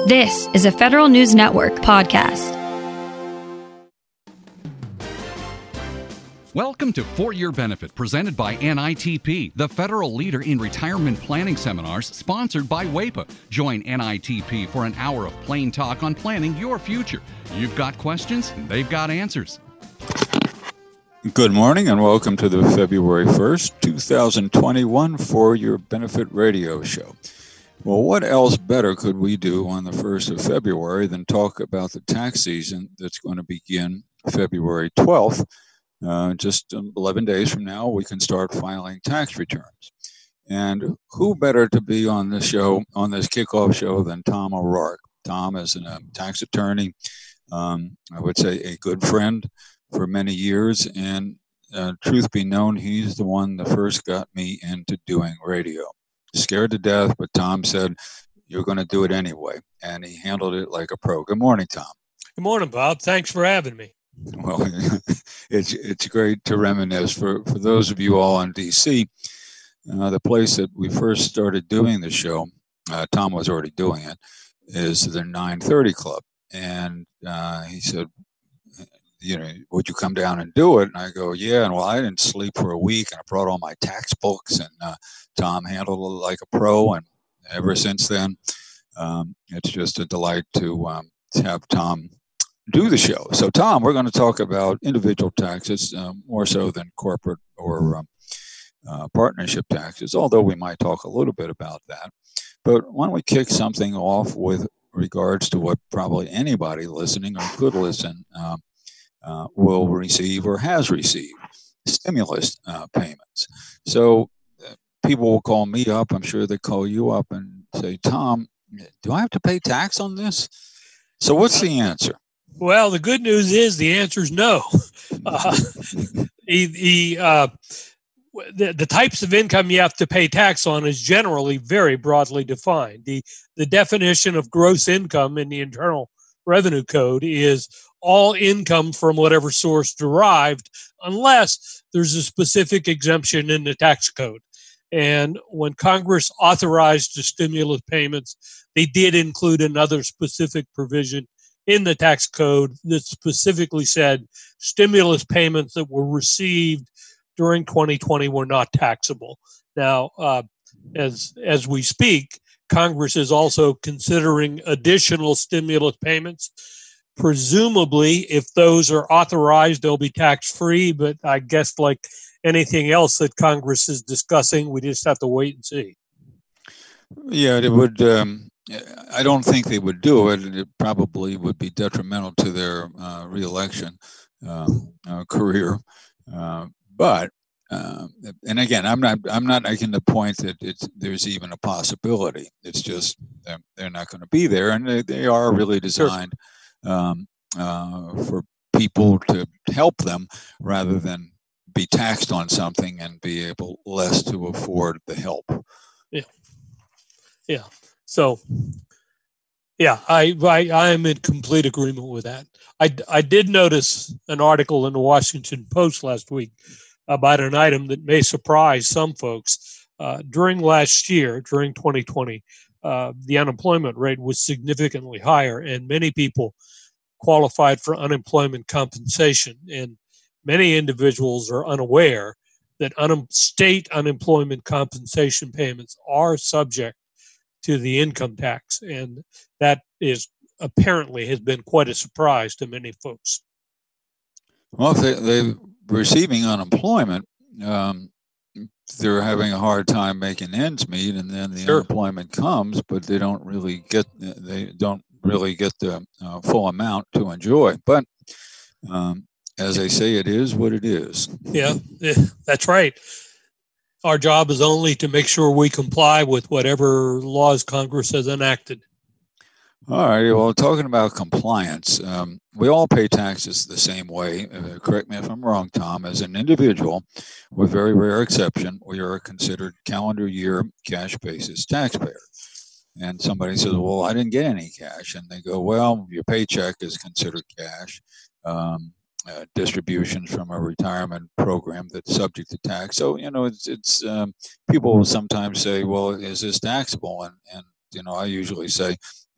This is a Federal News Network podcast. Welcome to For Your Benefit, presented by NITP, the federal leader in retirement planning seminars, sponsored by WAEPA. Join NITP for an hour of plain talk on planning your future. You've got questions, they've got answers. Good morning and welcome to the February 1st, 2021 For Your Benefit radio show. Well, what else better could we do on the 1st of February than talk about the tax season that's going to begin February 12th? Just 11 days from now, we can start filing tax returns. And who better to be on this show, on this kickoff show, than Tom O'Rourke? Tom is a tax attorney, I would say a good friend for many years. And truth be known, he's the one that first got me into doing radio. Scared to death, but Tom said, "You're going to do it anyway." And he handled it like a pro. Good morning, Tom. Good morning, Bob. Thanks for having me. Well, it's great to reminisce. For those of you all in D.C., the place that we first started doing the show, Tom was already doing it, is the 930 Club. And he said, would you come down and do it? And I go, yeah. And well, I didn't sleep for a week, and I brought all my tax books, and Tom handled it like a pro. And ever since then, it's just a delight to have Tom do the show. So, Tom, we're going to talk about individual taxes more so than corporate or partnership taxes, although we might talk a little bit about that. But why don't we kick something off with regards to what probably anybody listening or could listen will receive or has received, stimulus payments. So people will call me up. I'm sure they call you up and say, "Tom, do I have to pay tax on this?" So what's the answer? Well, the good news is the answer is no. The types of income you have to pay tax on is generally very broadly defined. The definition of gross income in the Internal Revenue Code is all income from whatever source derived, unless there's a specific exemption in the tax code. And when Congress authorized the stimulus payments, they did include another specific provision in the tax code that specifically said stimulus payments that were received during 2020 were not taxable. Now, as we speak, Congress is also considering additional stimulus payments. Presumably, if those are authorized, they'll be tax-free, but I guess like anything else that Congress is discussing, we just have to wait and see. Yeah, it would. I don't think they would do it. It probably would be detrimental to their reelection career. But and again, I'm not making the point that there's even a possibility. It's just they're not going to be there, and they are really designed for people to help them rather than be taxed on something and be able less to afford the help. Yeah. So, yeah, I am in complete agreement with that. I did notice an article in the Washington Post last week about an item that may surprise some folks. During last year, during 2020, the unemployment rate was significantly higher, and many people qualified for unemployment compensation. And many individuals are unaware that state unemployment compensation payments are subject to the income tax, and that is apparently has been quite a surprise to many folks. Well, if they're receiving unemployment, they're having a hard time making ends meet, and then the unemployment comes, but they don't really get the full amount to enjoy. But as they say, it is what it is. Yeah, that's right. Our job is only to make sure we comply with whatever laws Congress has enacted. All right. Well, talking about compliance, we all pay taxes the same way. Correct me if I'm wrong, Tom. As an individual, with very rare exception, we are considered calendar year cash basis taxpayer. And somebody says, "Well, I didn't get any cash," and they go, "Well, your paycheck is considered cash." Distributions from a retirement program that's subject to tax. So, it's people will sometimes say, "Well, is this taxable?" And I usually say,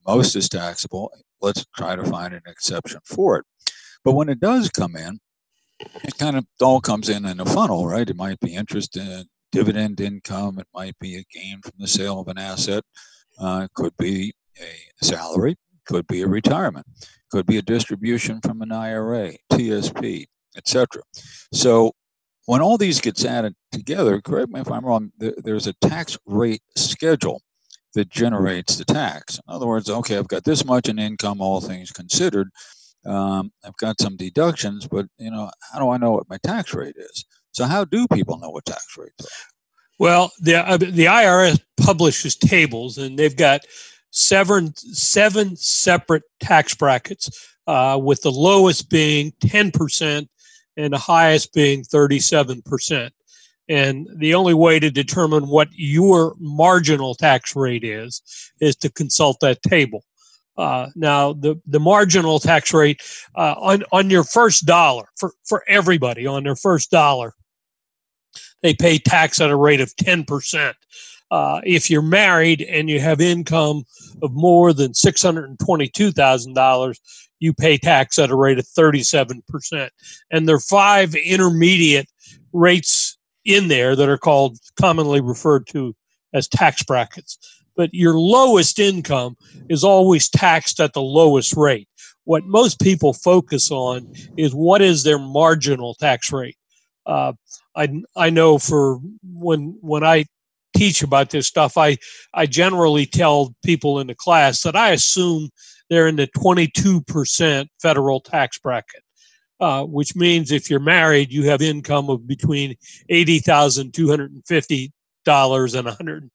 most is taxable. Let's try to find an exception for it. But when it does come in, it kind of all comes in a funnel, right? It might be interest in dividend income. It might be a gain from the sale of an asset. It could be a salary. Could be a retirement. Could be a distribution from an IRA, TSP, etc. So when all these gets added together, correct me if I'm wrong, there's a tax rate schedule that generates the tax. In other words, okay, I've got this much in income, all things considered. I've got some deductions, but how do I know what my tax rate is? So how do people know what tax rates are? Well, the IRS publishes tables, and they've got seven separate tax brackets, with the lowest being 10% and the highest being 37%. And the only way to determine what your marginal tax rate is to consult that table. Now, the marginal tax rate on your first dollar, for everybody, on their first dollar, they pay tax at a rate of 10%. If you're married and you have income of more than $622,000, you pay tax at a rate of 37%. And there are 5 intermediate rates in there that are commonly referred to as tax brackets. But your lowest income is always taxed at the lowest rate. What most people focus on is what is their marginal tax rate. I know for when I teach about this stuff, I generally tell people in the class that I assume they're in the 22% federal tax bracket, which means if you're married, you have income of between $80,250 and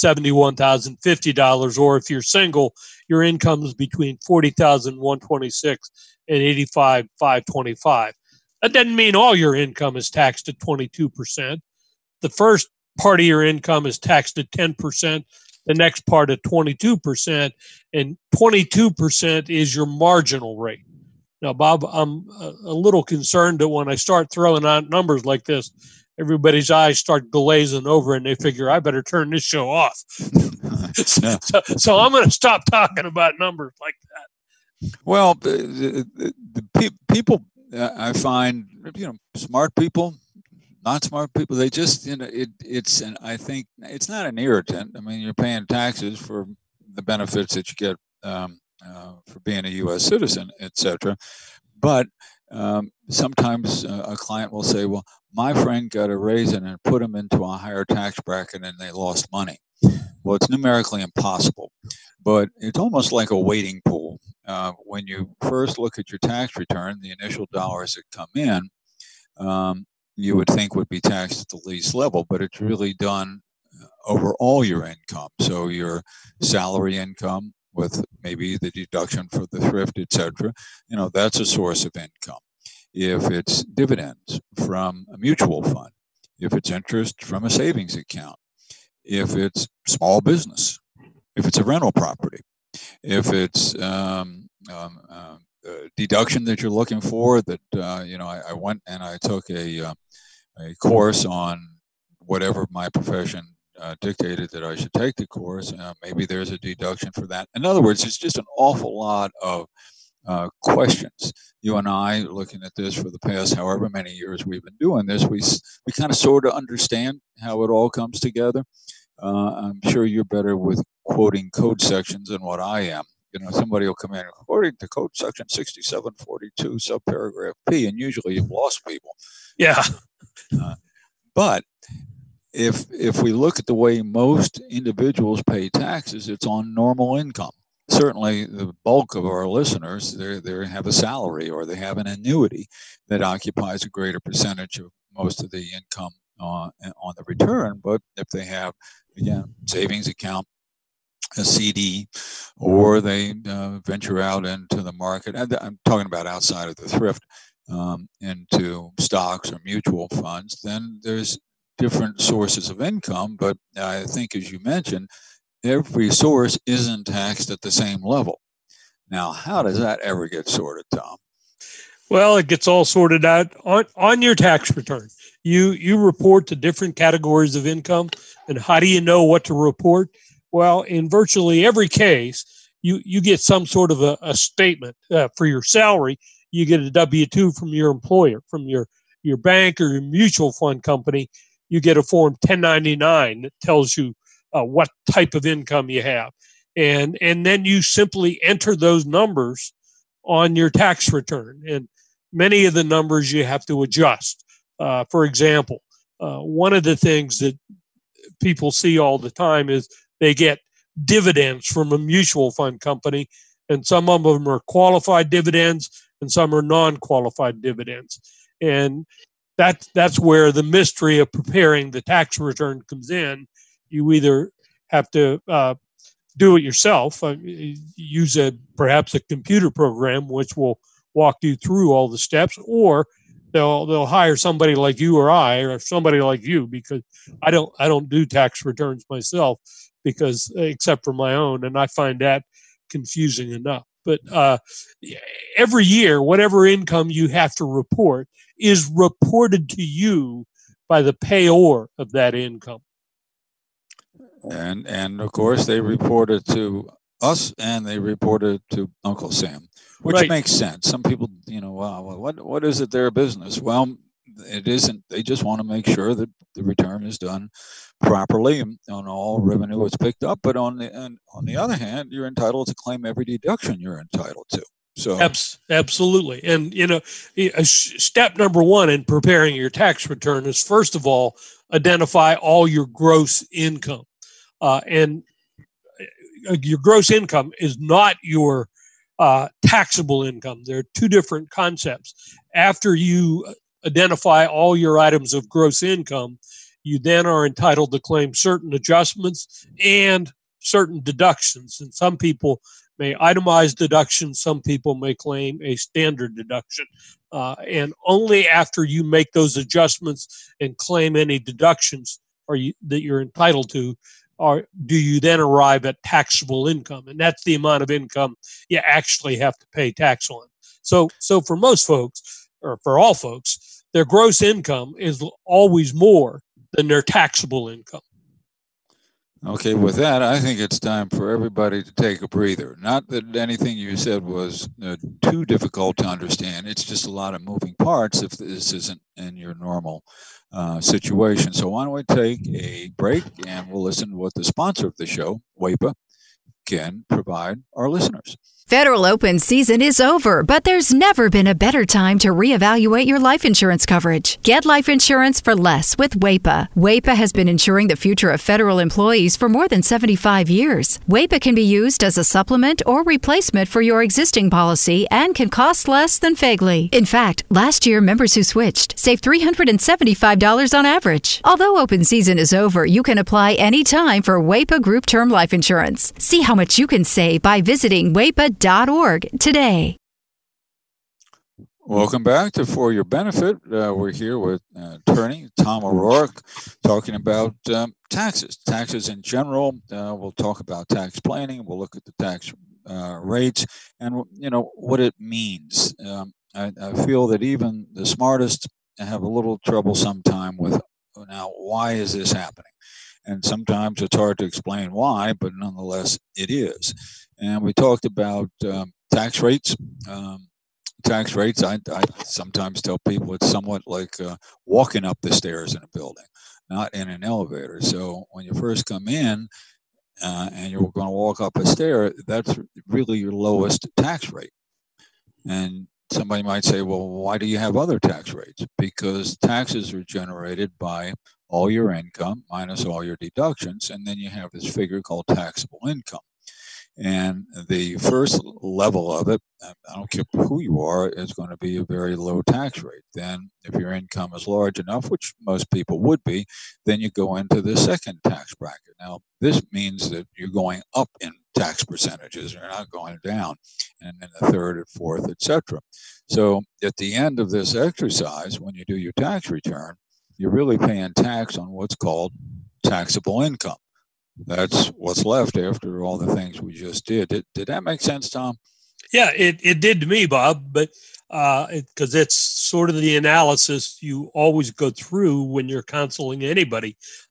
$171,050, or if you're single, your income is between $40,126 and $85,525. That doesn't mean all your income is taxed at 22%. The first part of your income is taxed at 10%, the next part at 22%, and 22% is your marginal rate. Now, Bob, I'm a little concerned that when I start throwing out numbers like this, everybody's eyes start glazing over and they figure, I better turn this show off. So I'm going to stop talking about numbers like that. Well, the people, I find, smart people, not smart people, they just, and I think it's not an irritant. I mean, you're paying taxes for the benefits that you get for being a U.S. citizen, etc. But sometimes a client will say, well, my friend got a raise and put him into a higher tax bracket and they lost money. Well, it's numerically impossible, but it's almost like a waiting pool. When you first look at your tax return, the initial dollars that come in, you would think would be taxed at the least level, but it's really done over all your income. So your salary income with maybe the deduction for the thrift, etc., that's a source of income. If it's dividends from a mutual fund, if it's interest from a savings account, if it's small business, if it's a rental property, if it's deduction that you're looking for, that I went and I took a course on whatever my profession dictated that I should take the course. Maybe there's a deduction for that. In other words, it's just an awful lot of questions. You and I, looking at this for the past however many years we've been doing this, we kind of sort of understand how it all comes together. I'm sure you're better with quoting code sections than what I am. Somebody will come in according to code section 6742 subparagraph P, and usually you've lost people. Yeah. But if we look at the way most individuals pay taxes, it's on normal income. Certainly the bulk of our listeners, they have a salary or they have an annuity that occupies a greater percentage of most of the income on the return. But if they have, again, savings account, a CD, or they venture out into the market, and I'm talking about outside of the thrift, into stocks or mutual funds, then there's different sources of income. But I think, as you mentioned, every source isn't taxed at the same level. Now, how does that ever get sorted, Tom? Well, it gets all sorted out on your tax return. You report the different categories of income, and how do you know what to report? Well, in virtually every case, you get some sort of a statement for your salary. You get a W-2 from your employer, from your bank or your mutual fund company. You get a Form 1099 that tells you what type of income you have. And then you simply enter those numbers on your tax return. And many of the numbers you have to adjust. For example, one of the things that people see all the time is they get dividends from a mutual fund company, and some of them are qualified dividends and some are non-qualified dividends. And that's where the mystery of preparing the tax return comes in. You either have to do it yourself, use perhaps a computer program which will walk you through all the steps, or they'll hire somebody like you or I, or somebody like you, because I don't do tax returns myself, because except for my own, and I find that confusing enough. But every year, whatever income you have to report is reported to you by the payor of that income. And of course, they report it to us, and they report it to Uncle Sam, which Right. makes sense. Some people, wow, what is it their business? Well, it isn't. They just want to make sure that the return is done properly and on all revenue is picked up. But on the other hand, you're entitled to claim every deduction you're entitled to. So Absolutely. And, step number one in preparing your tax return is, first of all, identify all your gross income. And your gross income is not your taxable income. There are two different concepts. After you identify all your items of gross income, you then are entitled to claim certain adjustments and certain deductions. And some people may itemize deductions. Some people may claim a standard deduction. And only after you make those adjustments and claim any deductions that you're entitled to, do you then arrive at taxable income. And that's the amount of income you actually have to pay tax on. So for most folks, or for all folks, their gross income is always more than their taxable income. Okay, with that, I think it's time for everybody to take a breather. Not that anything you said was too difficult to understand. It's just a lot of moving parts if this isn't in your normal situation. So why don't we take a break, and we'll listen to what the sponsor of the show, WAEPA, can provide our listeners. Federal open season is over, but there's never been a better time to reevaluate your life insurance coverage. Get life insurance for less with WAEPA. WAEPA has been insuring the future of federal employees for more than 75 years. WAEPA can be used as a supplement or replacement for your existing policy and can cost less than FEGLI. In fact, last year, members who switched saved $375 on average. Although open season is over, you can apply anytime for WAEPA Group Term Life Insurance. See how much you can save by visiting WAEPA.org today. Welcome back to For Your Benefit. We're here with attorney Tom O'Rourke talking about taxes in general. We'll talk about tax planning. We'll look at the tax rates and what it means. I feel that even the smartest have a little trouble sometime with, now, why is this happening? And sometimes it's hard to explain why, but nonetheless it is. And we talked about tax rates. Tax rates, I sometimes tell people it's somewhat like walking up the stairs in a building, not in an elevator. So when you first come in and you're going to walk up a stair, that's really your lowest tax rate. And somebody might say, well, why do you have other tax rates? Because taxes are generated by all your income minus all your deductions, and then you have this figure called taxable income. And the first level of it, I don't care who you are, is going to be a very low tax rate. Then if your income is large enough, which most people would be, then you go into the second tax bracket. Now, this means that you're going up in tax percentages. You're not going down. And then the third and fourth, etc. So at the end of this exercise, when you do your tax return, you're really paying tax on what's called taxable income. That's what's left after all the things we just did. Did that make sense, Tom? Yeah, it did to me, Bob, but because it's sort of the analysis you always go through when you're counseling anybody.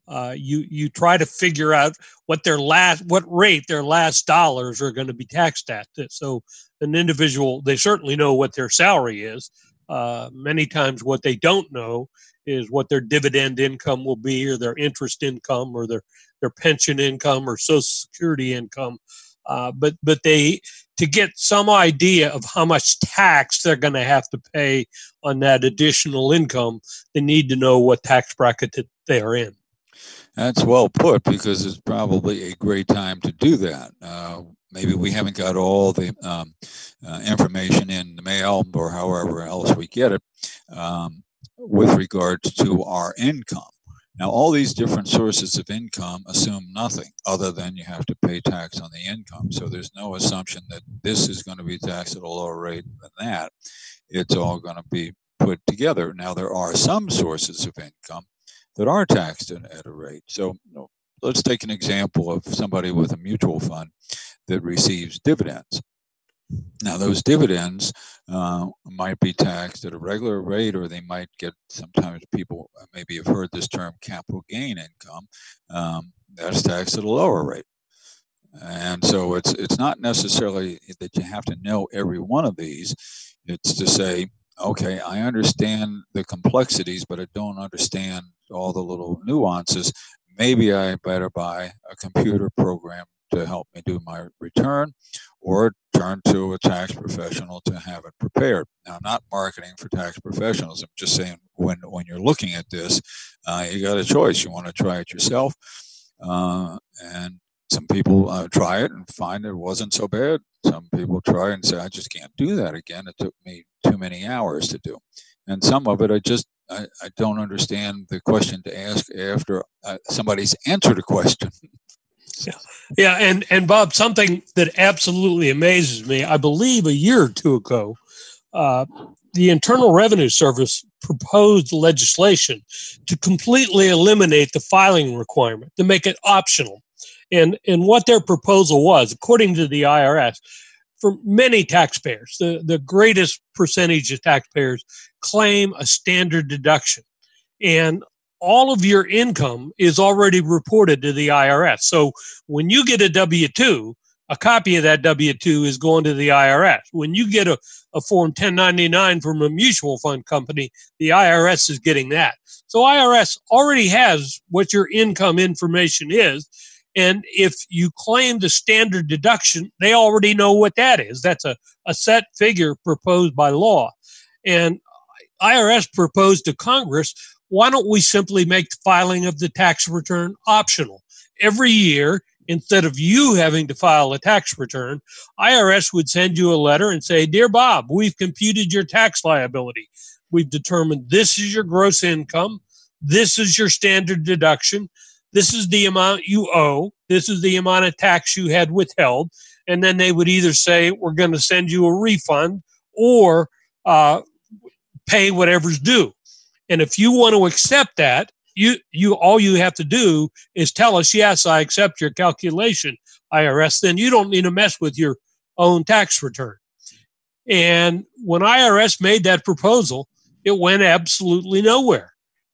You try to figure out what rate their last dollars are going to be taxed at. So an individual, they certainly know what their salary is. Many times what they don't know is what their dividend income will be, or their interest income, or their pension income, or Social Security income. But they, to get some idea of how much tax they're going to have to pay on that additional income, they need to know what tax bracket that they are in. That's well put, because it's probably a great time to do that. Maybe we haven't got all the information in the mail or however else we get it with regards to our income. Now, all these different sources of income assume nothing other than you have to pay tax on the income. So there's no assumption that this is going to be taxed at a lower rate than that. It's all going to be put together. Now, there are some sources of income that are taxed at a rate. So let's take an example of somebody with a mutual fund that receives dividends. Now, those dividends might be taxed at a regular rate, or they might get, sometimes people maybe have heard this term, capital gain income. That's taxed at a lower rate. And so it's not necessarily that you have to know every one of these. It's to say, okay, I understand the complexities, but I don't understand all the little nuances. Maybe I better buy a computer program to help me do my return, or turn to a tax professional to have it prepared. Now, I'm not marketing for tax professionals. I'm just saying, when you're looking at this, you got a choice. You want to try it yourself, and some people try it and find it wasn't so bad. Some people try and say, I just can't do that again. It took me too many hours to do. And some of it, I don't understand the question to ask after somebody's answered a question. Yeah, and Bob, something that absolutely amazes me, I believe a year or two ago, the Internal Revenue Service proposed legislation to completely eliminate the filing requirement, to make it optional. And what their proposal was, according to the IRS, for many taxpayers, the greatest percentage of taxpayers claim a standard deduction. And all of your income is already reported to the IRS. So when you get a W-2, a copy of that W-2 is going to the IRS. When you get a Form 1099 from a mutual fund company, the IRS is getting that. So IRS already has what your income information is. And if you claim the standard deduction, they already know what that is. That's a set figure proposed by law. And IRS proposed to Congress, why don't we simply make the filing of the tax return optional? Every year, instead of you having to file a tax return, IRS would send you a letter and say, Dear Bob, we've computed your tax liability. We've determined this is your gross income. This is your standard deduction. This is the amount you owe. This is the amount of tax you had withheld. And then they would either say, we're going to send you a refund, or pay whatever's due. And if you want to accept that, you all you have to do is tell us, yes, I accept your calculation, IRS. Then you don't need to mess with your own tax return. And when IRS made that proposal, it went absolutely nowhere.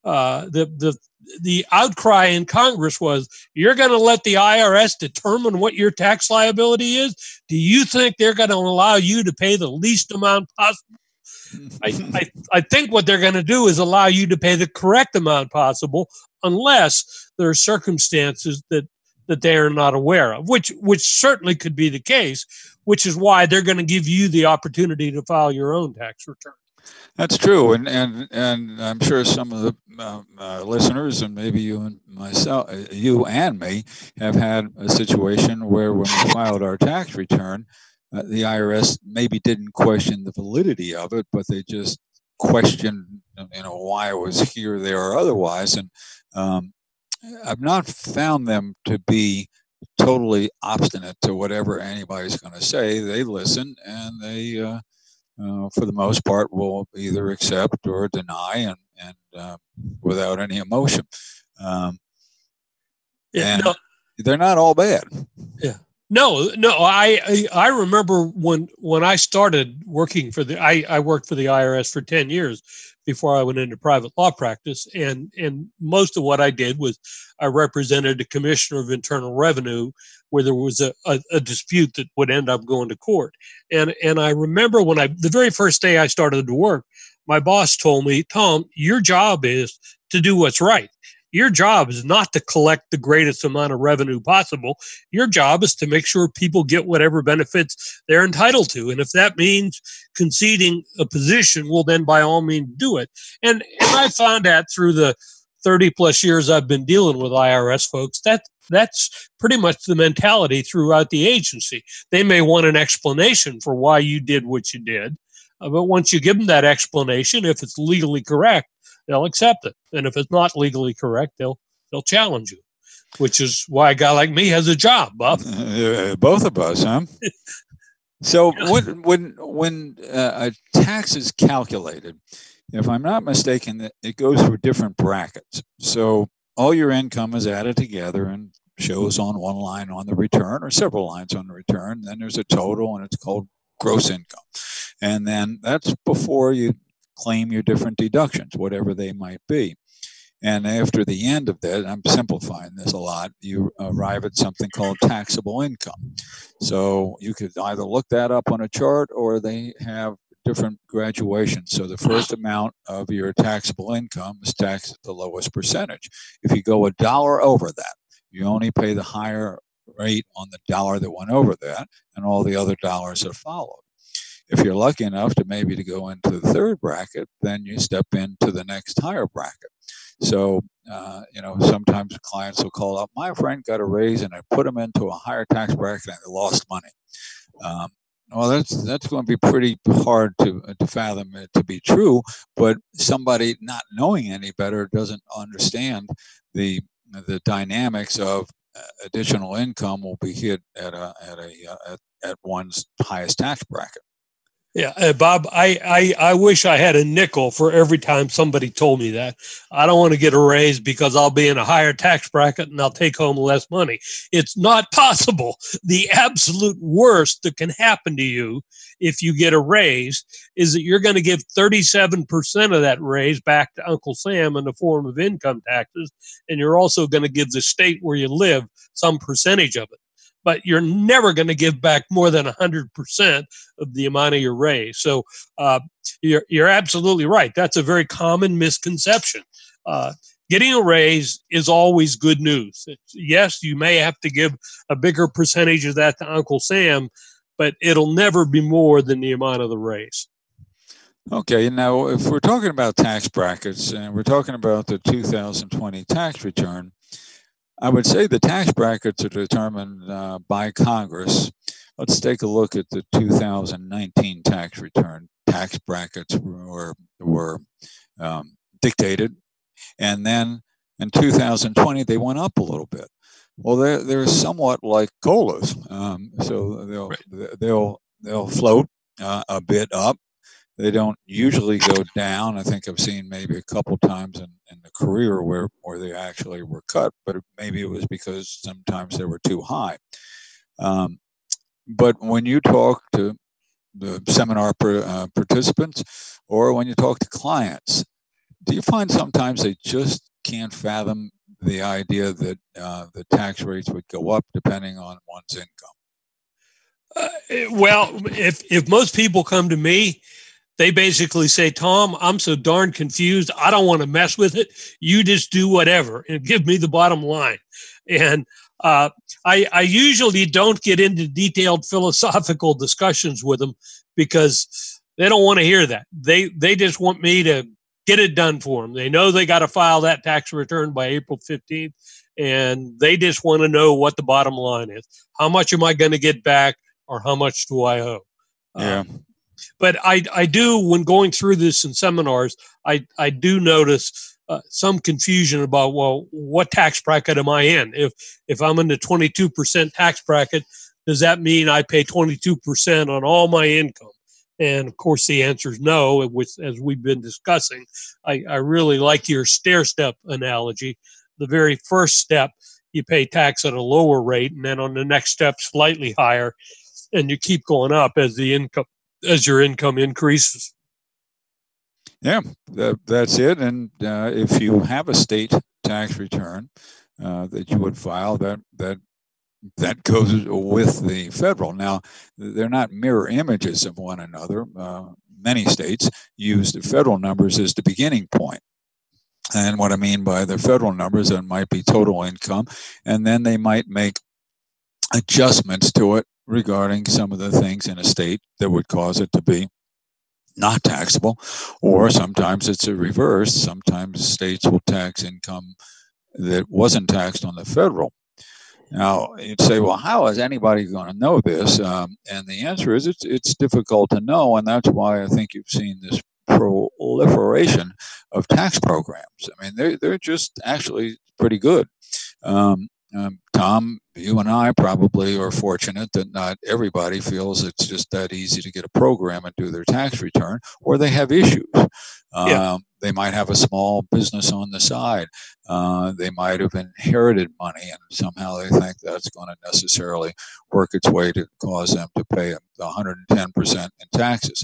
The outcry in Congress was, you're going to let the IRS determine what your tax liability is? Do you think they're going to allow you to pay the least amount possible? I think what they're going to do is allow you to pay the correct amount possible, unless there are circumstances that they are not aware of, which certainly could be the case, which is why they're going to give you the opportunity to file your own tax return. That's true, and I'm sure some of the listeners, and maybe you and myself, you and me, have had a situation where when we filed our tax return, the IRS maybe didn't question the validity of it, but they just questioned, why it was here, there, or otherwise. And I've not found them to be totally obstinate to whatever anybody's going to say. They listen, and they, for the most part, will either accept or deny, and without any emotion. And they're not all bad. Yeah. No. I remember when I started working I worked for the IRS for 10 years before I went into private law practice. And most of what I did was I represented a commissioner of internal revenue where there was a dispute that would end up going to court. And I remember the very first day I started to work, my boss told me, Tom, your job is to do what's right. Your job is not to collect the greatest amount of revenue possible. Your job is to make sure people get whatever benefits they're entitled to. And if that means conceding a position, well, then by all means do it. And I found that through the 30 plus years I've been dealing with IRS folks, that's pretty much the mentality throughout the agency. They may want an explanation for why you did what you did. But once you give them that explanation, if it's legally correct, they'll accept it. And if it's not legally correct, they'll challenge you, which is why a guy like me has a job, Bob. Both of us, huh? So when a tax is calculated, if I'm not mistaken, it goes through different brackets. So all your income is added together and shows on one line on the return or several lines on the return. Then there's a total, and it's called gross income. And then that's before you claim your different deductions, whatever they might be. And after the end of that, I'm simplifying this a lot, you arrive at something called taxable income. So you could either look that up on a chart, or they have different graduations. So the first amount of your taxable income is taxed at the lowest percentage. If you go $1 over that, you only pay the higher rate on the dollar that went over that, and all the other dollars that followed. If you're lucky enough to go into the third bracket, then you step into the next higher bracket. So, sometimes clients will call up, my friend got a raise and I put him into a higher tax bracket and they lost money. Well, that's going to be pretty hard to fathom it to be true, but somebody not knowing any better doesn't understand the dynamics of additional income will be hit at one's highest tax bracket. Yeah, Bob, I wish I had a nickel for every time somebody told me that. I don't want to get a raise because I'll be in a higher tax bracket and I'll take home less money. It's not possible. The absolute worst that can happen to you if you get a raise is that you're going to give 37% of that raise back to Uncle Sam in the form of income taxes, and you're also going to give the state where you live some percentage of it. But you're never going to give back more than 100% of the amount of your raise. So you're absolutely right. That's a very common misconception. Getting a raise is always good news. Yes, you may have to give a bigger percentage of that to Uncle Sam, but it'll never be more than the amount of the raise. Okay, now if we're talking about tax brackets and we're talking about the 2020 tax return, I would say the tax brackets are determined by Congress. Let's take a look at the 2019 tax return. Tax brackets were dictated, and then in 2020 they went up a little bit. Well, they're somewhat like COLAs, so they'll float a bit up. They don't usually go down. I think I've seen maybe a couple times in the career where they actually were cut, but maybe it was because sometimes they were too high. But when you talk to the seminar participants or when you talk to clients, do you find sometimes they just can't fathom the idea that the tax rates would go up depending on one's income? Well, if most people come to me, they basically say, Tom, I'm so darn confused. I don't want to mess with it. You just do whatever and give me the bottom line. And I usually don't get into detailed philosophical discussions with them because they don't want to hear that. They just want me to get it done for them. They know they got to file that tax return by April 15th, and they just want to know what the bottom line is. How much am I going to get back, or how much do I owe? Yeah. But I do, when going through this in seminars, I do notice some confusion about, well, what tax bracket am I in? If I'm in the 22% tax bracket, does that mean I pay 22% on all my income? And of course, the answer is no, which, as we've been discussing. I really like your stair-step analogy. The very first step, you pay tax at a lower rate, and then on the next step, slightly higher, and you keep going up as your income increases. Yeah, that's it. And if you have a state tax return that you would file, that goes with the federal. Now, they're not mirror images of one another. Many states use the federal numbers as the beginning point. And what I mean by the federal numbers, that might be total income, and then they might make adjustments to it regarding some of the things in a state that would cause it to be not taxable, or sometimes it's a reverse. Sometimes states will tax income that wasn't taxed on the federal. Now, you'd say, well, how is anybody going to know this? And the answer is it's difficult to know, and that's why I think you've seen this proliferation of tax programs. I mean, they're just actually pretty good. Tom, you and I probably are fortunate that not everybody feels it's just that easy to get a program and do their tax return, or they have issues. They might have a small business on the side. They might have inherited money, and somehow they think that's going to necessarily work its way to cause them to pay 110% in taxes.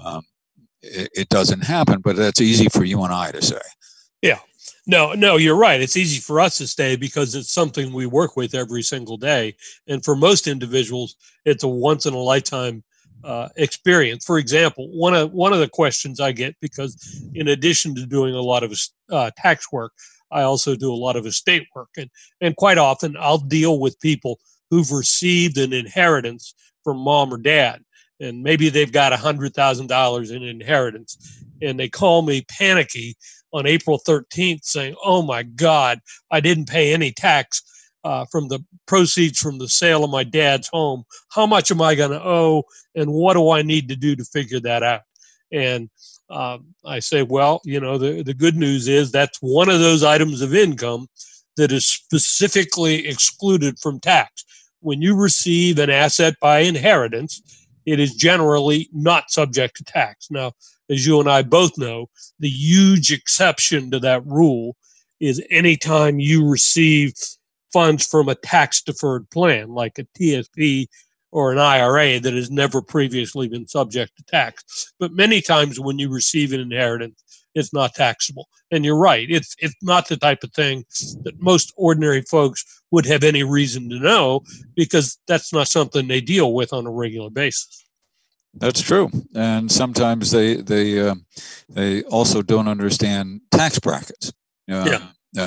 It doesn't happen, but that's easy for you and I to say. Yeah. No, you're right. It's easy for us to say because it's something we work with every single day. And for most individuals, it's a once in a lifetime experience. For example, one of the questions I get, because in addition to doing a lot of tax work, I also do a lot of estate work. And quite often I'll deal with people who've received an inheritance from mom or dad. And maybe they've got $100,000 in inheritance. And they call me panicky on April 13th saying, oh my God, I didn't pay any tax from the proceeds from the sale of my dad's home. How much am I going to owe? And what do I need to do to figure that out? And I say, well, the good news is that's one of those items of income that is specifically excluded from tax. When you receive an asset by inheritance, it is generally not subject to tax. Now, as you and I both know, the huge exception to that rule is anytime you receive funds from a tax-deferred plan, like a TSP or an IRA that has never previously been subject to tax. But many times when you receive an inheritance, it's not taxable. And you're right, it's not the type of thing that most ordinary folks would have any reason to know, because that's not something they deal with on a regular basis. That's true, and sometimes they also don't understand tax brackets. And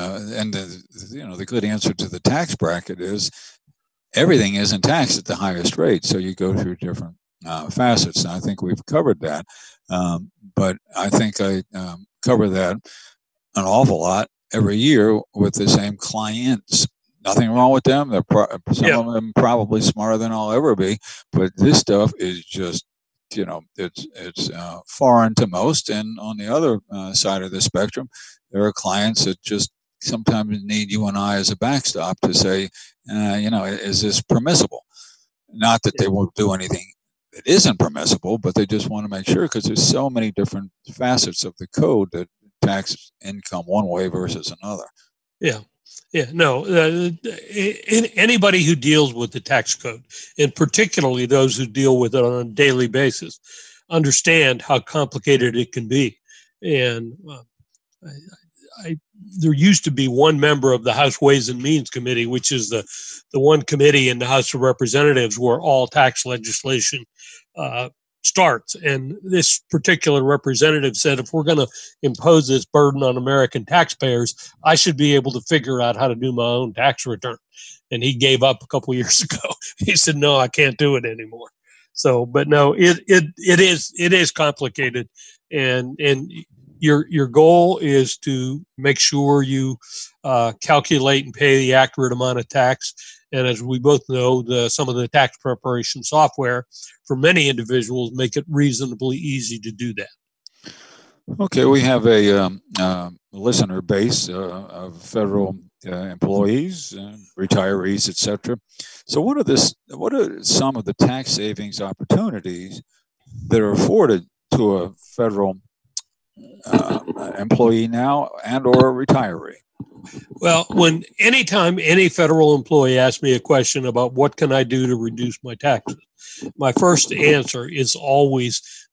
the good answer to the tax bracket is everything isn't taxed at the highest rate, so you go through different facets. And I think we've covered that, but I think I cover that an awful lot every year with the same clients. Nothing wrong with them. Some of them probably smarter than I'll ever be, but this stuff is just, it's foreign to most. And on the other side of the spectrum, there are clients that just sometimes need you and I as a backstop to say, is this permissible? Not that they won't do anything that isn't permissible, but they just want to make sure, because there's so many different facets of the code that tax income one way versus another. Anybody who deals with the tax code, and particularly those who deal with it on a daily basis, understand how complicated it can be. And there used to be one member of the House Ways and Means Committee, which is the one committee in the House of Representatives where all tax legislation starts. And this particular representative said, if we're going to impose this burden on American taxpayers, I should be able to figure out how to do my own tax return. And he gave up a couple of years ago. He said, no, I can't do it anymore. So, but no, it is complicated. And your goal is to make sure you calculate and pay the accurate amount of tax. And as we both know, some of the tax preparation software for many individuals make it reasonably easy to do that. Okay, we have a listener base of federal employees, retirees, etc. So what are some of the tax savings opportunities that are afforded to a federal employee now and or a retiree? Well, anytime any federal employee asks me a question about what can I do to reduce my taxes, my first answer is always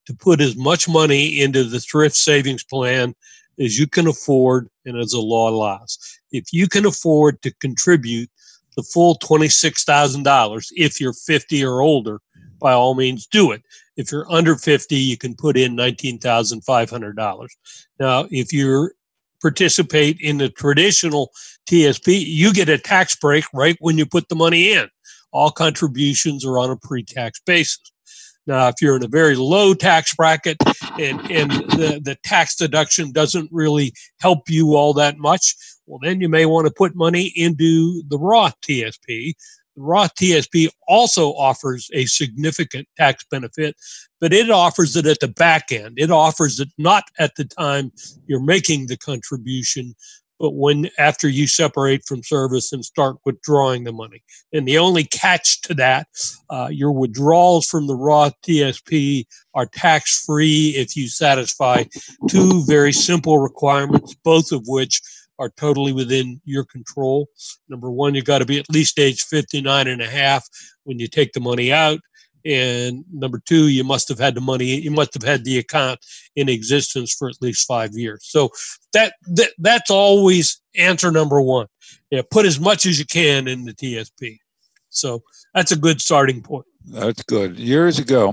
to put as much money into the thrift savings plan as you can afford and as the law allows. If you can afford to contribute the full $26,000, if you're 50 or older, by all means do it. If you're under 50, you can put in $19,500. Now, if you participate in the traditional TSP, you get a tax break right when you put the money in. All contributions are on a pre-tax basis. Now, if you're in a very low tax bracket and the tax deduction doesn't really help you all that much, well, then you may want to put money into the Roth TSP. The Roth TSP also offers a significant tax benefit, but it offers it at the back end. It offers it not at the time you're making the contribution, but after you separate from service and start withdrawing the money. And the only catch to that, your withdrawals from the Roth TSP are tax-free if you satisfy two very simple requirements, both of which are totally within your control. Number one, you got to be at least age 59 and a half when you take the money out. And number two, you must have had the account in existence for at least 5 years. So that's always answer number one. Yeah, put as much as you can in the TSP. So that's a good starting point. That's good. Years ago,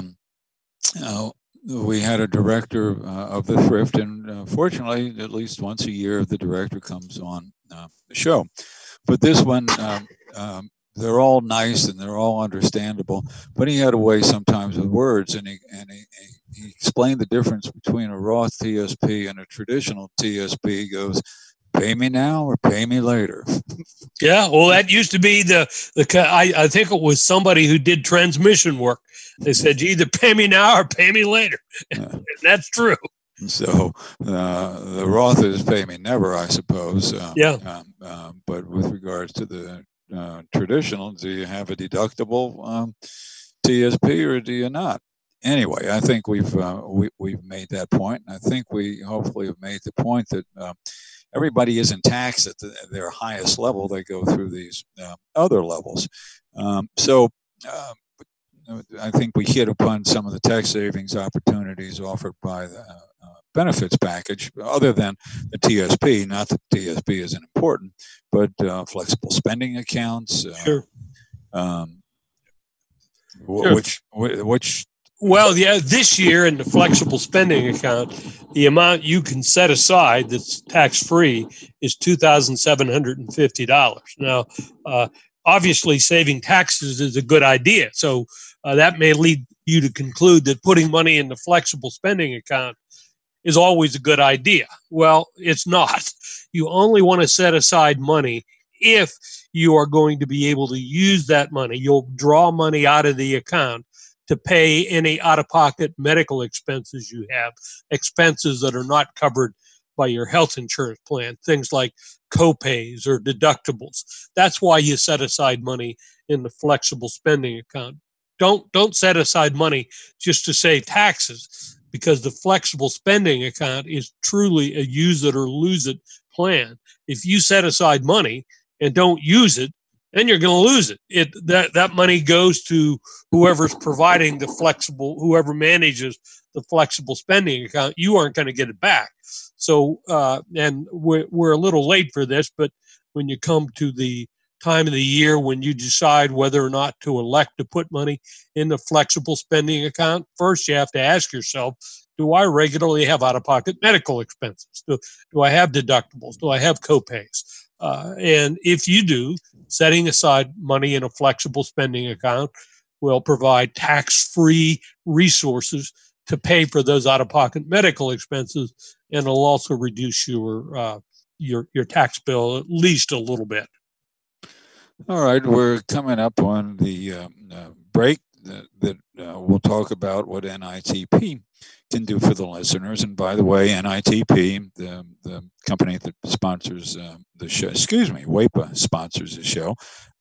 we had a director of the thrift, and fortunately, at least once a year, the director comes on the show. But this one, they're all nice and they're all understandable, but he had a way sometimes with words, and he explained the difference between a Roth TSP and a traditional TSP. He goes, "Pay me now or pay me later." Yeah, well, that used to be I think it was somebody who did transmission work. They said, you either pay me now or pay me later. Yeah. And that's true. So the Roth is pay me never, I suppose. But with regards to the traditional, do you have a deductible TSP or do you not? Anyway, I think we've made that point, and I think we hopefully have made the point that everybody isn't taxed at their highest level. They go through these other levels. I think we hit upon some of the tax savings opportunities offered by the benefits package, other than the TSP. Not that TSP isn't important, but flexible spending accounts. Sure. Which Well, yeah, this year in the flexible spending account, the amount you can set aside that's tax-free is $2,750. Now, obviously, saving taxes is a good idea. So that may lead you to conclude that putting money in the flexible spending account is always a good idea. Well, it's not. You only want to set aside money if you are going to be able to use that money. You'll draw money out of the account to pay any out-of-pocket medical expenses you have, expenses that are not covered by your health insurance plan, things like co-pays or deductibles. That's why you set aside money in the flexible spending account. Don't set aside money just to save taxes, because the flexible spending account is truly a use it or lose it plan. If you set aside money and don't use it, then you're going to lose it. That money goes to whoever's providing the flexible, whoever manages the flexible spending account. You aren't going to get it back. So, and we're a little late for this, but when you come to the time of the year when you decide whether or not to elect to put money in the flexible spending account, first you have to ask yourself, do I regularly have out-of-pocket medical expenses? Do I have deductibles? Do I have co-pays? And if you do, setting aside money in a flexible spending account will provide tax-free resources to pay for those out-of-pocket medical expenses, and it'll also reduce your tax bill at least a little bit. All right, we're coming up on the break that we'll talk about what NITP can do for the listeners. And by the way, NITP, the company that sponsors the show, WEPA sponsors the show.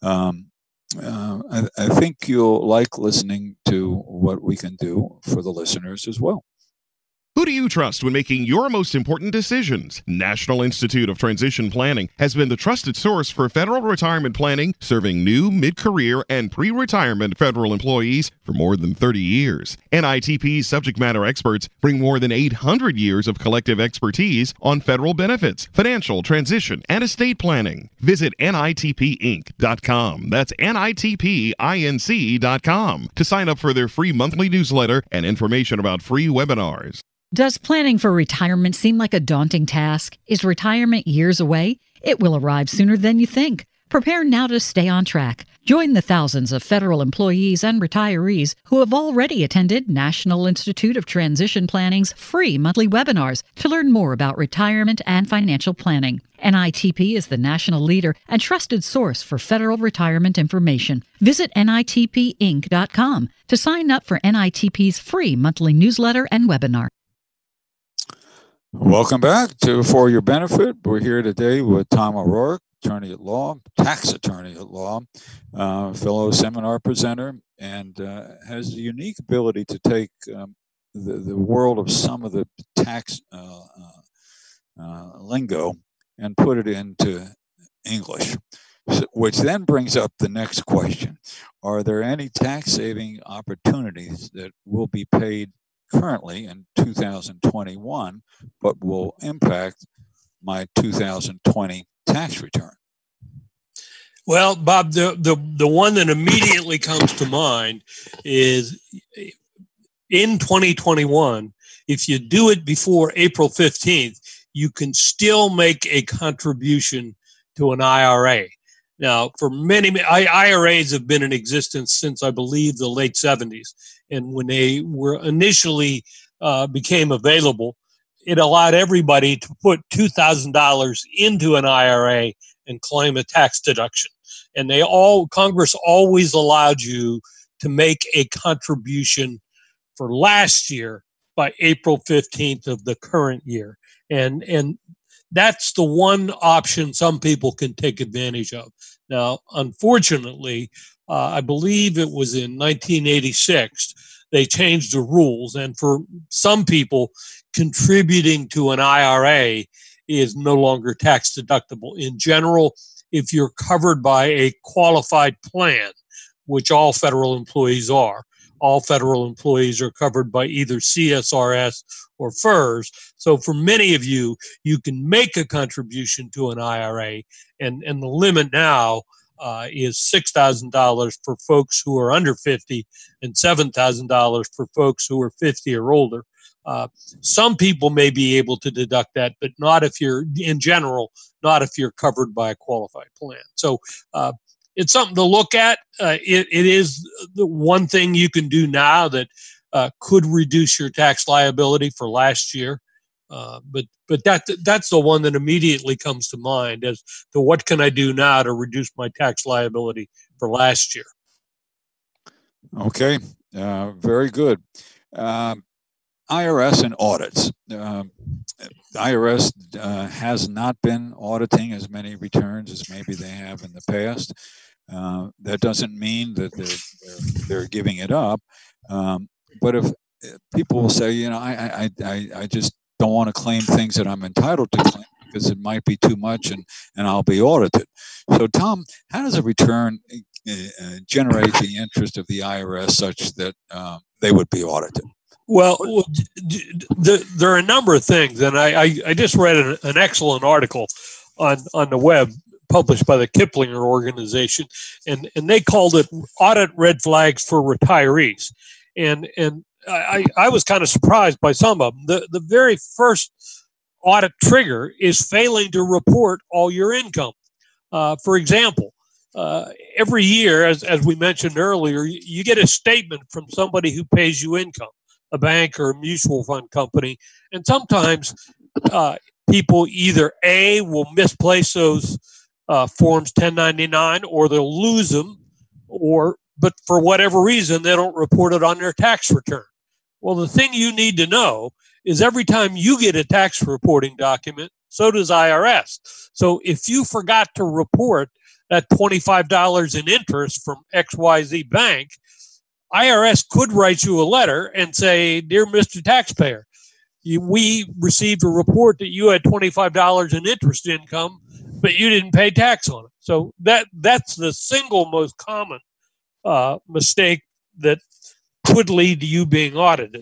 I think you'll like listening to what we can do for the listeners as well. Who do you trust when making your most important decisions? National Institute of Transition Planning has been the trusted source for federal retirement planning, serving new, mid-career, and pre-retirement federal employees for more than 30 years. NITP's subject matter experts bring more than 800 years of collective expertise on federal benefits, financial transition, and estate planning. Visit NITPinc.com. That's NITPINC.com to sign up for their free monthly newsletter and information about free webinars. Does planning for retirement seem like a daunting task? Is retirement years away? It will arrive sooner than you think. Prepare now to stay on track. Join the thousands of federal employees and retirees who have already attended National Institute of Transition Planning's free monthly webinars to learn more about retirement and financial planning. NITP is the national leader and trusted source for federal retirement information. Visit NITPinc.com to sign up for NITP's free monthly newsletter and webinar. Welcome back to For Your Benefit. We're here today with Tom O'Rourke, attorney at law, tax attorney at law, fellow seminar presenter, and has the unique ability to take the world of some of the tax lingo and put it into English, which then brings up the next question. Are there any tax saving opportunities that will be paid currently in 2021, but will impact my 2020 tax return? Well, Bob, the one that immediately comes to mind is in 2021, if you do it before April 15th, you can still make a contribution to an IRA. Now, for many IRAs have been in existence since, I believe, the late 70s. And when they were initially became available, it allowed everybody to put $2,000 into an IRA and claim a tax deduction. And Congress always allowed you to make a contribution for last year by April 15th of the current year. And that's the one option some people can take advantage of. Now, unfortunately, I believe it was in 1986, they changed the rules. And for some people, contributing to an IRA is no longer tax deductible. In general, if you're covered by a qualified plan, which all federal employees are, all federal employees are covered by either CSRS or FERS. So for many of you, you can make a contribution to an IRA, and the limit now is $6,000 for folks who are under 50 and $7,000 for folks who are 50 or older. Some people may be able to deduct that, but not if you're, in general, not if you're covered by a qualified plan. So it's something to look at. It is the one thing you can do now that could reduce your tax liability for last year. But that's the one that immediately comes to mind as to what can I do now to reduce my tax liability for last year. Okay, very good. IRS and audits. The IRS has not been auditing as many returns as maybe they have in the past. That doesn't mean that they're giving it up. But if people will say, you know, I just don't want to claim things that I'm entitled to claim because it might be too much and I'll be audited. So, Tom, how does a return generate the interest of the IRS such that they would be audited? Well, there are a number of things, and I just read an excellent article on the web published by the Kiplinger organization, and they called it Audit Red Flags for Retirees. And I was kind of surprised by some of them. The very first audit trigger is failing to report all your income. For example, every year, as we mentioned earlier, you get a statement from somebody who pays you income, a bank or a mutual fund company. And sometimes people either A, will misplace those forms 1099, or they'll lose them, but for whatever reason, they don't report it on their tax return. Well, the thing you need to know is every time you get a tax reporting document, so does IRS. So if you forgot to report that $25 in interest from XYZ Bank, IRS could write you a letter and say, "Dear Mr. Taxpayer, we received a report that you had $25 in interest income, but you didn't pay tax on it. So that's the single most common mistake that could lead to you being audited.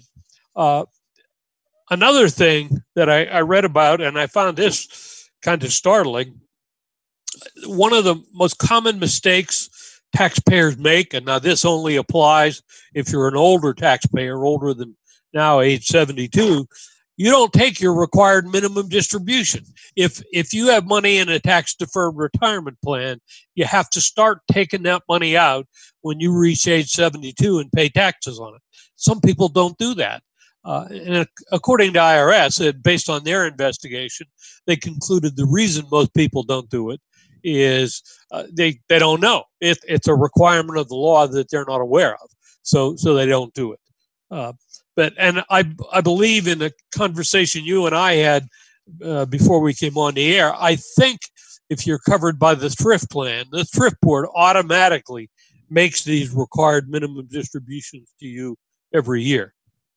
Another thing that I read about, and I found this kind of startling, one of the most common mistakes taxpayers make, and now this only applies if you're an older taxpayer, older than now age 72, you don't take your required minimum distribution. If you have money in a tax-deferred retirement plan, you have to start taking that money out when you reach age 72 and pay taxes on it. Some people don't do that. And according to IRS, based on their investigation, they concluded the reason most people don't do it is they don't know. It's a requirement of the law that they're not aware of, so they don't do it. But I believe in the conversation you and I had before we came on the air, I think if you're covered by the thrift plan, the thrift board automatically makes these required minimum distributions to you every year.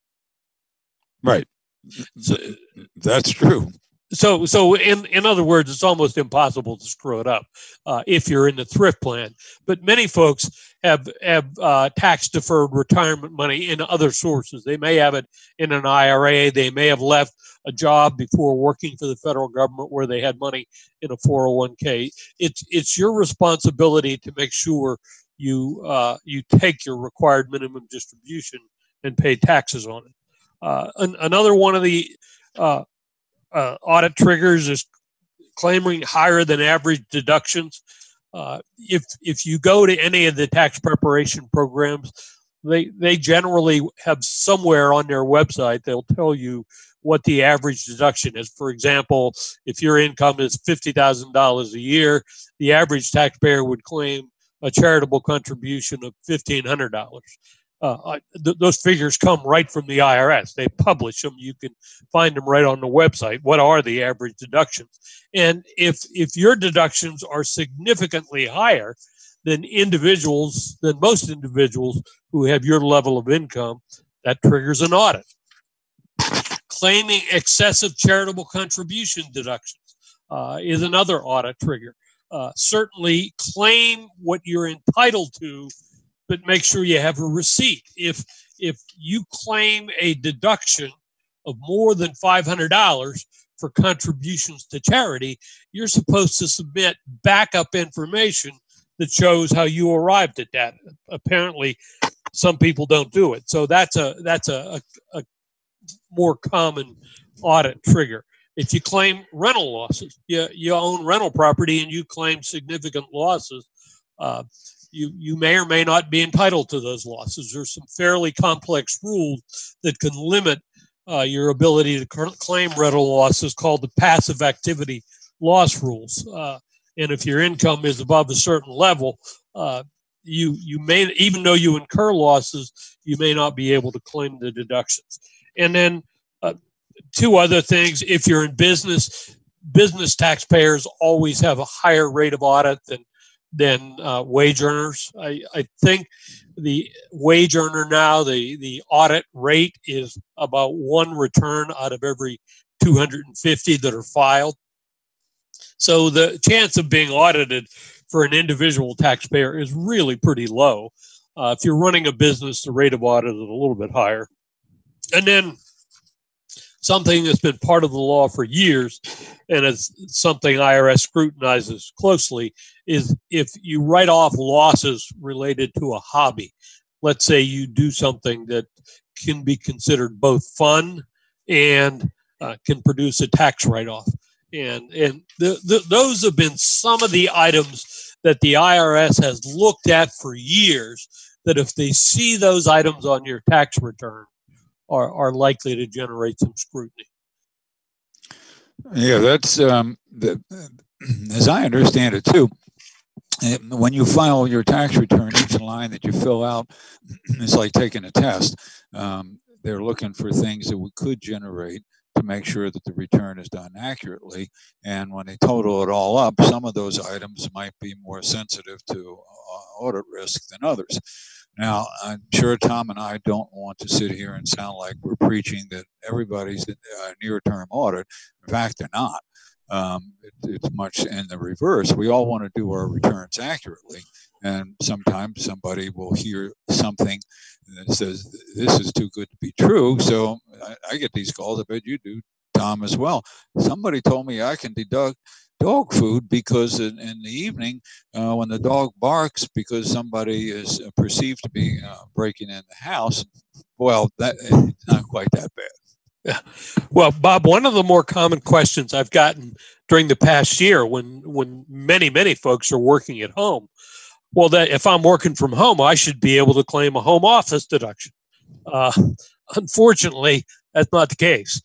Right. That's true. So in other words, it's almost impossible to screw it up if you're in the thrift plan. But many folks have tax deferred retirement money in other sources. They may have it in an IRA. They may have left a job before working for the federal government where they had money in a 401k. It's your responsibility to make sure you take your required minimum distribution and pay taxes on it. Another one of the audit triggers is claiming higher than average deductions. If you go to any of the tax preparation programs, they generally have somewhere on their website, they'll tell you what the average deduction is. For example, if your income is $50,000 a year, the average taxpayer would claim a charitable contribution of $1,500. Those figures come right from the IRS. They publish them. You can find them right on the website. What are the average deductions? And if your deductions are significantly higher than most individuals who have your level of income, that triggers an audit. Claiming excessive charitable contribution deductions is another audit trigger. Certainly claim what you're entitled to, but make sure you have a receipt. If you claim a deduction of more than $500 for contributions to charity, you're supposed to submit backup information that shows how you arrived at that. Apparently, some people don't do it. So that's a more common audit trigger. If you claim rental losses, you own rental property and you claim significant losses, you may or may not be entitled to those losses. There's some fairly complex rules that can limit your ability to claim rental losses called the passive activity loss rules. And if your income is above a certain level, you may, even though you incur losses, you may not be able to claim the deductions. And then two other things: if you're in business taxpayers always have a higher rate of audit than wage earners. I think the wage earner now, the audit rate is about one return out of every 250 that are filed. So the chance of being audited for an individual taxpayer is really pretty low. If you're running a business, the rate of audit is a little bit higher. And then something that's been part of the law for years, and it's something IRS scrutinizes closely, is if you write off losses related to a hobby. Let's say you do something that can be considered both fun and can produce a tax write-off. And those have been some of the items that the IRS has looked at for years, that if they see those items on your tax return, are likely to generate some scrutiny. Yeah, that's as I understand it too. When you file your tax return, each line that you fill out is like taking a test. They're looking for things that could generate to make sure that the return is done accurately. And when they total it all up, some of those items might be more sensitive to audit risk than others. Now, I'm sure Tom and I don't want to sit here and sound like we're preaching that everybody's a near-term audit. In fact, they're not. It's much in the reverse. We all want to do our returns accurately, and sometimes somebody will hear something that says this is too good to be true. So I get these calls. I bet you do, Tom, as well. Somebody told me I can deduct dog food because in the evening when the dog barks because somebody is perceived to be breaking in the house. Well, it's not quite that bad. Yeah. Well, Bob, one of the more common questions I've gotten during the past year when many folks are working at home, well, that if I'm working from home, I should be able to claim a home office deduction. Unfortunately, that's not the case.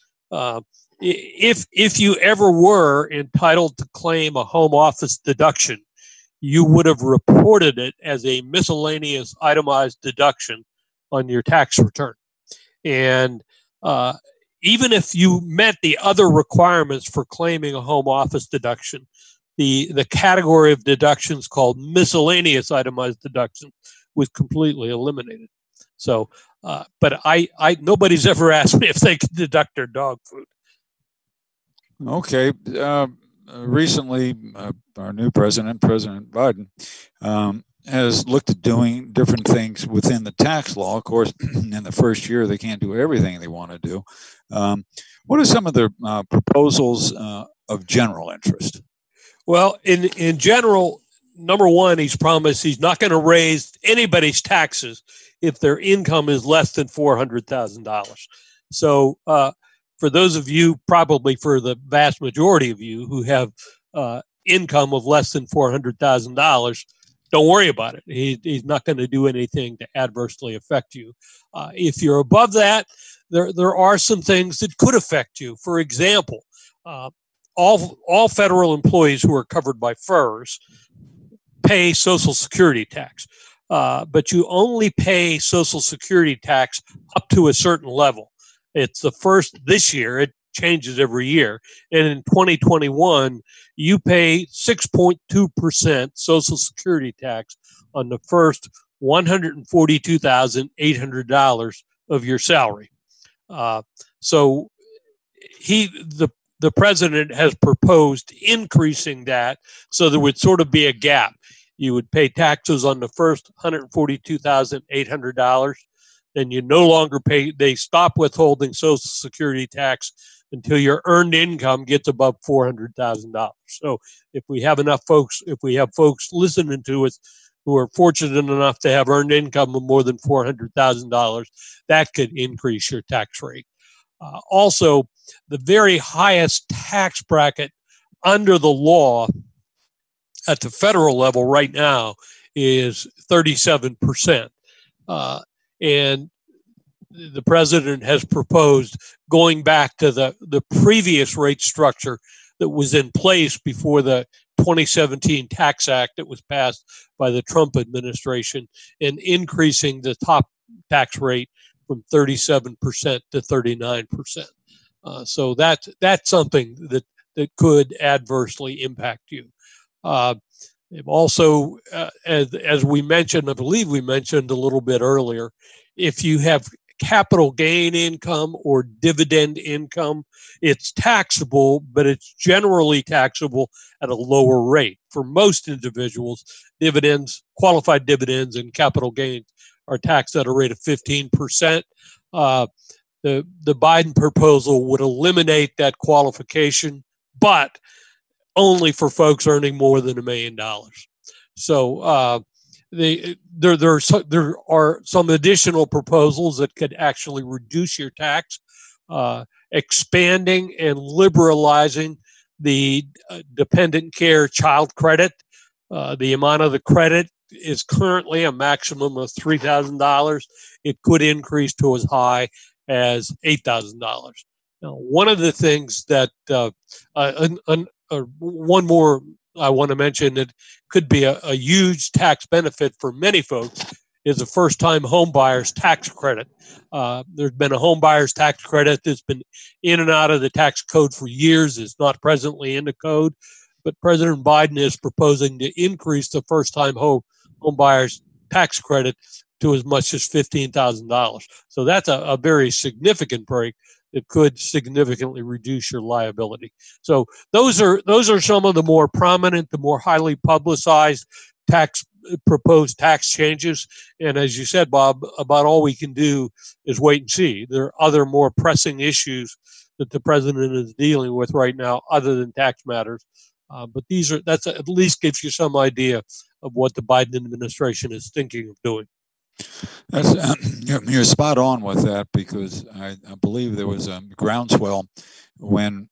If you ever were entitled to claim a home office deduction, you would have reported it as a miscellaneous itemized deduction on your tax return. And even if you met the other requirements for claiming a home office deduction, the category of deductions called miscellaneous itemized deduction was completely eliminated. So, but nobody's ever asked me if they could deduct their dog food. Okay. Recently, our new president, President Biden, has looked at doing different things within the tax law. Of course, in the first year, they can't do everything they want to do. What are some of the proposals of general interest? Well, in general, number one, he's promised he's not going to raise anybody's taxes if their income is less than $400,000. So for those of you, probably for the vast majority of you who have income of less than $400,000, don't worry about it. He's not going to do anything to adversely affect you. If you're above that, there are some things that could affect you. For example, all federal employees who are covered by FERS pay Social Security tax, but you only pay Social Security tax up to a certain level. It's the first this year. It changes every year. And in 2021, you pay 6.2% Social Security tax on the first $142,800 of your salary. So the president has proposed increasing that so there would sort of be a gap. You would pay taxes on the first $142,800. Then you no longer pay, they stop withholding Social Security tax until your earned income gets above $400,000. So if we have folks listening to us who are fortunate enough to have earned income of more than $400,000, that could increase your tax rate. Also, the very highest tax bracket under the law at the federal level right now is 37%. And the president has proposed going back to the previous rate structure that was in place before the 2017 Tax Act that was passed by the Trump administration and increasing the top tax rate from 37% to 39%. So that's something that could adversely impact you. Also, as we mentioned, I believe we mentioned a little bit earlier, if you have capital gain income or dividend income, it's taxable, but it's generally taxable at a lower rate. For most individuals, dividends, qualified dividends, and capital gains are taxed at a rate of 15%. The Biden proposal would eliminate that qualification, but only for folks earning more than $1 million. So there are some additional proposals that could actually reduce your tax, expanding and liberalizing the dependent care child credit. The amount of the credit is currently a maximum of $3,000. It could increase to as high as $8,000. Now, one of the things that one more I want to mention that could be a huge tax benefit for many folks is a first-time home buyer's tax credit. There's been a home buyer's tax credit that's been in and out of the tax code for years. It's not presently in the code, but President Biden is proposing to increase the first-time home buyer's tax credit to as much as $15,000. So that's a very significant break that could significantly reduce your liability. So those are some of the more prominent, the more highly publicized proposed tax changes. And as you said, Bob, about all we can do is wait and see. There are other more pressing issues that the president is dealing with right now, other than tax matters. But that's at least gives you some idea of what the Biden administration is thinking of doing. You're spot on with that, because I believe there was a groundswell when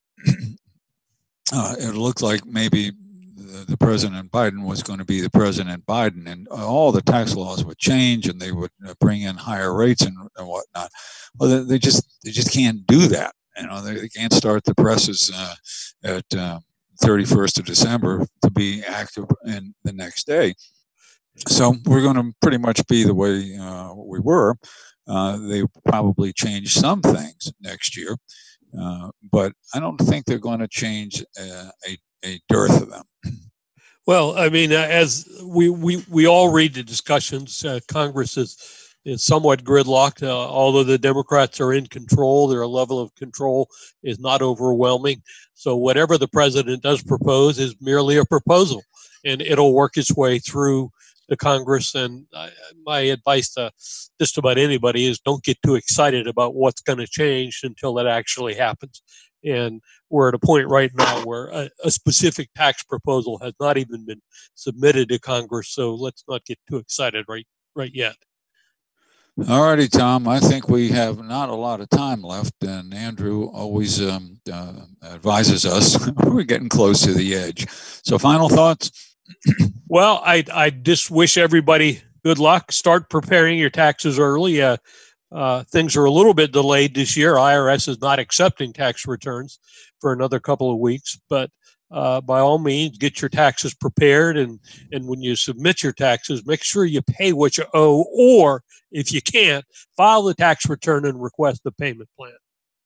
it looked like maybe the President Biden was going to be the President Biden, and all the tax laws would change, and they would bring in higher rates and whatnot. Well, they just can't do that. They can't start the presses at 31st of December to be active in the next day. So we're going to pretty much be the way we were. They probably change some things next year, but I don't think they're going to change a dearth of them. Well, I mean, as we all read the discussions, Congress is somewhat gridlocked. Although the Democrats are in control, their level of control is not overwhelming. So whatever the president does propose is merely a proposal, and it'll work its way through the Congress. And my advice to just about anybody is don't get too excited about what's going to change until it actually happens. And we're at a point right now where a specific tax proposal has not even been submitted to Congress. So let's not get too excited right yet. All righty, Tom. I think we have not a lot of time left, and Andrew always advises us we're getting close to the edge. So final thoughts? Well, I just wish everybody good luck. Start preparing your taxes early. Things are a little bit delayed this year. IRS is not accepting tax returns for another couple of weeks, but by all means, get your taxes prepared. And when you submit your taxes, make sure you pay what you owe, or if you can't, file the tax return and request the payment plan.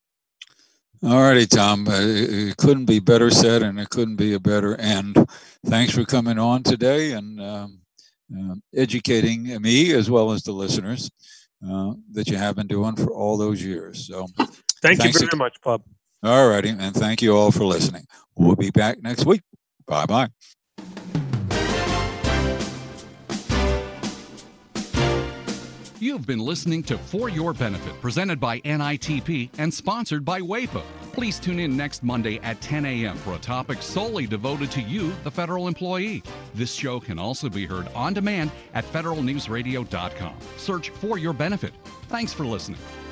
All righty, Tom. It couldn't be better said, and it couldn't be a better end. Thanks for coming on today and educating me as well as the listeners that you have been doing for all those years. So thank you very much, Bob. All righty, and thank you all for listening. We'll be back next week. Bye-bye. You've been listening to For Your Benefit, presented by NITP and sponsored by WAEPA. Please tune in next Monday at 10 a.m. for a topic solely devoted to you, the federal employee. This show can also be heard on demand at federalnewsradio.com. Search For Your Benefit. Thanks for listening.